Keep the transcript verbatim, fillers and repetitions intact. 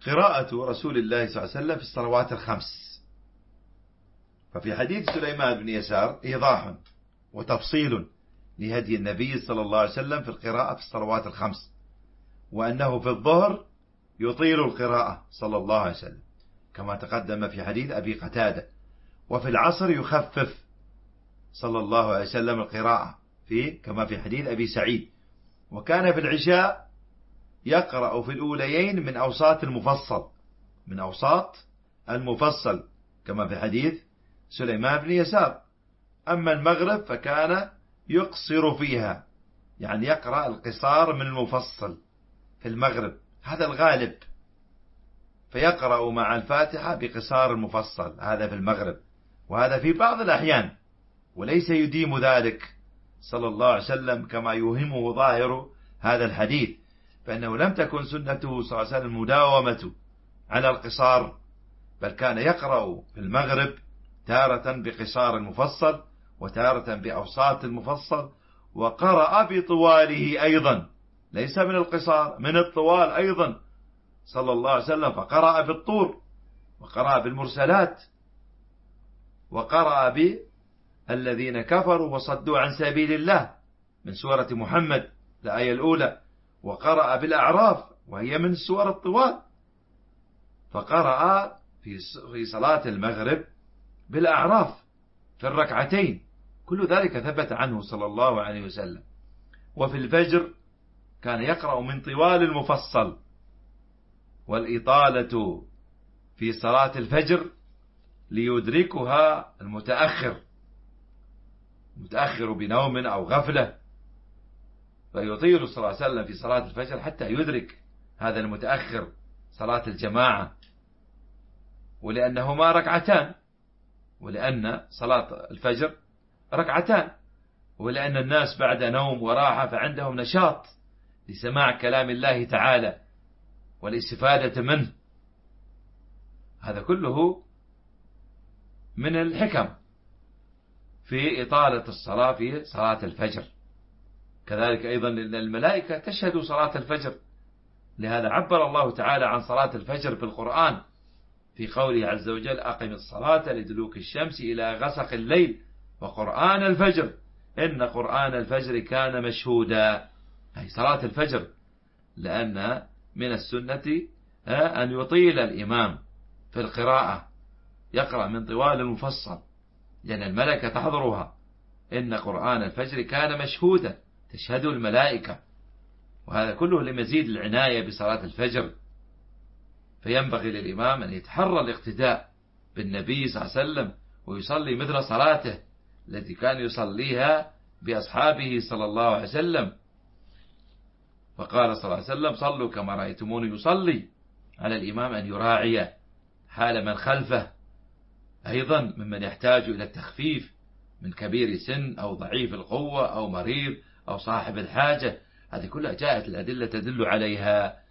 قراءة رسول الله صلى الله عليه وسلم في الصلوات الخمس. ففي حديث سليمان بن يسار إيضاح وتفصيل لهدي النبي صلى الله عليه وسلم في القراءة في الصلوات الخمس، وأنه في الظهر يطيل القراءة صلى الله عليه وسلم كما تقدم في حديث أبي قتادة، وفي العصر يخفف صلى الله عليه وسلم القراءة في كما في حديث أبي سعيد، وكان في العشاء يقرأ في الأوليين من أوساط المفصل من أوساط المفصل كما في حديث سليمان بن يسار. أما المغرب فكان يقصر فيها، يعني يقرأ القصار من المفصل في المغرب، هذا الغالب، فيقرأ مع الفاتحة بقصار المفصل، هذا في المغرب، وهذا في بعض الأحيان، وليس يديم ذلك صلى الله عليه وسلم كما يوهمه ظاهر هذا الحديث، فإنه لم تكن سنته صلى الله عليه وسلم المداومة على القصار، بل كان يقرأ في المغرب تارة بقصار المفصل وتارة بأوساط المفصل، وقرأ بطواله أيضا، ليس من القصار، من الطوال أيضا صلى الله عليه وسلم، فقرأ بالطور، وقرأ بالمرسلات، وقرأ بالذين كفروا وصدوا عن سبيل الله من سورة محمد الآية الأولى، وقرأ بالأعراف وهي من السور الطوال، فقرأ في صلاة المغرب بالأعراف في الركعتين، كل ذلك ثبت عنه صلى الله عليه وسلم. وفي الفجر كان يقرأ من طوال المفصل، والإطالة في صلاة الفجر ليدركها المتأخر متأخر بنوم أو غفلة، فيطيل صلى الله عليه وسلم في صلاة الفجر حتى يدرك هذا المتأخر صلاة الجماعة، ولأنهما ركعتان، ولأن صلاة الفجر ركعتان، ولأن الناس بعد نوم وراحة فعندهم نشاط لسماع كلام الله تعالى والاستفادة منه، هذا كله من الحكم في إطالة الصلاة في صلاة الفجر. كذلك أيضا لأن الملائكة تشهد صلاة الفجر، لهذا عبر الله تعالى عن صلاة الفجر في القرآن في قوله عز وجل: أقم الصلاة لدلوك الشمس إلى غسق الليل وقرآن الفجر إن قرآن الفجر كان مشهودا، أي صلاة الفجر، لأن من السنة أن يطيل الإمام في القراءة، يقرأ من طوال المفصل، لأن الملائكة تحضرها، إن قرآن الفجر كان مشهودا، تشهد الملائكة، وهذا كله لمزيد العناية بصلاة الفجر. فينبغي للإمام أن يتحرى الاقتداء بالنبي صلى الله عليه وسلم ويصلي مثل صلاته التي كان يصليها بأصحابه صلى الله عليه وسلم، فقال صلى الله عليه وسلم: صلوا كما رأيتموني يصلي. على الإمام أن يراعي حال من خلفه، أيضا ممن يحتاج إلى التخفيف من كبير سن أو ضعيف القوة أو مريض أو صاحب الحاجة، هذه كلها جاءت الأدلة تدل عليها.